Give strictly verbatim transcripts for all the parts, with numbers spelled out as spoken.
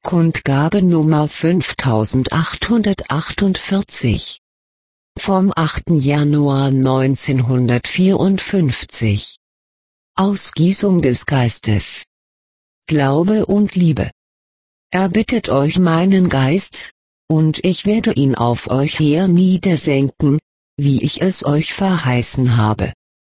Kundgabe Nummer fünftausendachthundertachtundvierzig. Vom achten Januar neunzehnhundertvierundfünfzig. Ausgießung des Geistes. Glaube und Liebe. Erbittet euch meinen Geist, und ich werde ihn auf euch herniedersenken, wie ich es euch verheißen habe.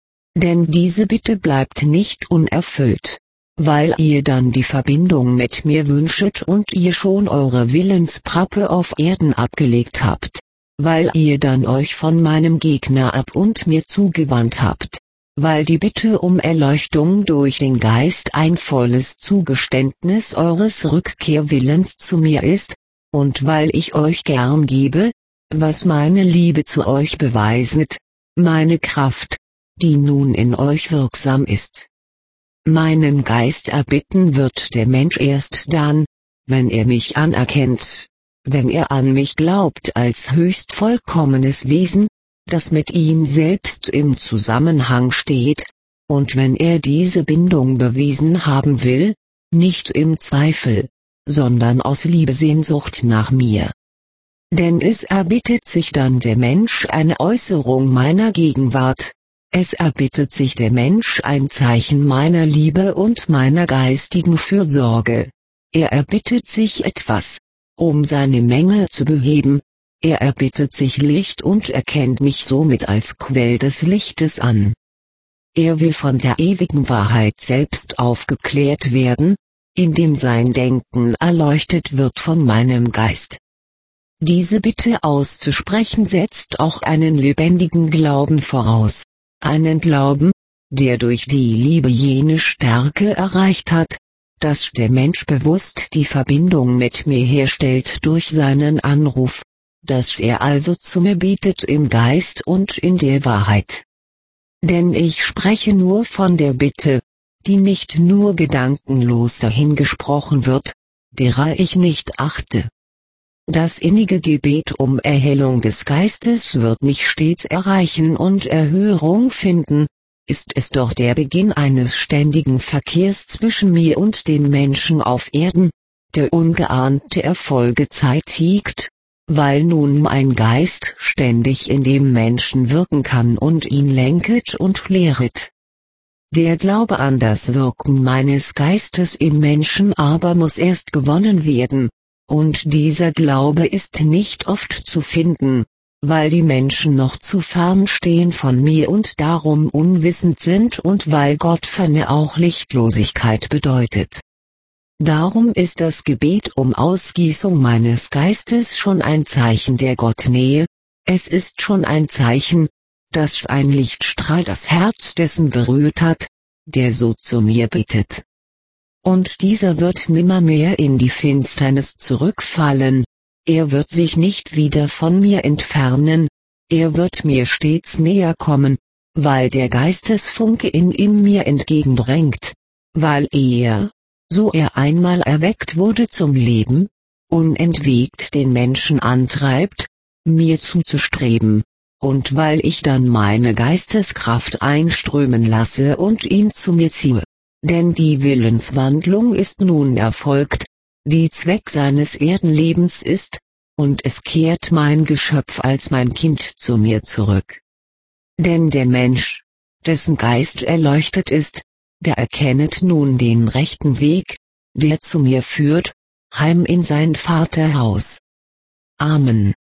Denn diese Bitte bleibt nicht unerfüllt, weil ihr dann die Verbindung mit mir wünschet und ihr schon eure Willensprappe auf Erden abgelegt habt, weil ihr dann euch von meinem Gegner ab und mir zugewandt habt, weil die Bitte um Erleuchtung durch den Geist ein volles Zugeständnis eures Rückkehrwillens zu mir ist, und weil ich euch gern gebe, was meine Liebe zu euch beweiset, meine Kraft, die nun in euch wirksam ist. Meinen Geist erbitten wird der Mensch erst dann, wenn er mich anerkennt, wenn er an mich glaubt als höchst vollkommenes Wesen, das mit ihm selbst im Zusammenhang steht, und wenn er diese Bindung bewiesen haben will, nicht im Zweifel, sondern aus Liebesehnsucht nach mir. Denn es erbittet sich dann der Mensch eine Äußerung meiner Gegenwart, es erbittet sich der Mensch ein Zeichen meiner Liebe und meiner geistigen Fürsorge. Er erbittet sich etwas, um seine Mängel zu beheben, er erbittet sich Licht und erkennt mich somit als Quell des Lichtes an. Er will von der ewigen Wahrheit selbst aufgeklärt werden, indem sein Denken erleuchtet wird von meinem Geist. Diese Bitte auszusprechen setzt auch einen lebendigen Glauben voraus. Einen Glauben, der durch die Liebe jene Stärke erreicht hat, dass der Mensch bewusst die Verbindung mit mir herstellt durch seinen Anruf, dass er also zu mir betet im Geist und in der Wahrheit. Denn ich spreche nur von der Bitte, die nicht nur gedankenlos dahingesprochen wird, derer ich nicht achte. Das innige Gebet um Erhellung des Geistes wird mich stets erreichen und Erhörung finden, ist es doch der Beginn eines ständigen Verkehrs zwischen mir und dem Menschen auf Erden, der ungeahnte Erfolge zeitigt, weil nun mein Geist ständig in dem Menschen wirken kann und ihn lenket und lehret. Der Glaube an das Wirken meines Geistes im Menschen aber muss erst gewonnen werden, und dieser Glaube ist nicht oft zu finden, weil die Menschen noch zu fern stehen von mir und darum unwissend sind und weil Gottferne auch Lichtlosigkeit bedeutet. Darum ist das Gebet um Ausgießung meines Geistes schon ein Zeichen der Gottnähe, es ist schon ein Zeichen, dass ein Lichtstrahl das Herz dessen berührt hat, der so zu mir bittet. Und dieser wird nimmermehr in die Finsternis zurückfallen, er wird sich nicht wieder von mir entfernen, er wird mir stets näher kommen, weil der Geistesfunke in ihm mir entgegendrängt, weil er, so er einmal erweckt wurde zum Leben, unentwegt den Menschen antreibt, mir zuzustreben, und weil ich dann meine Geisteskraft einströmen lasse und ihn zu mir ziehe. Denn die Willenswandlung ist nun erfolgt, die Zweck seines Erdenlebens ist, und es kehrt mein Geschöpf als mein Kind zu mir zurück. Denn der Mensch, dessen Geist erleuchtet ist, der erkennet nun den rechten Weg, der zu mir führt, heim in sein Vaterhaus. Amen.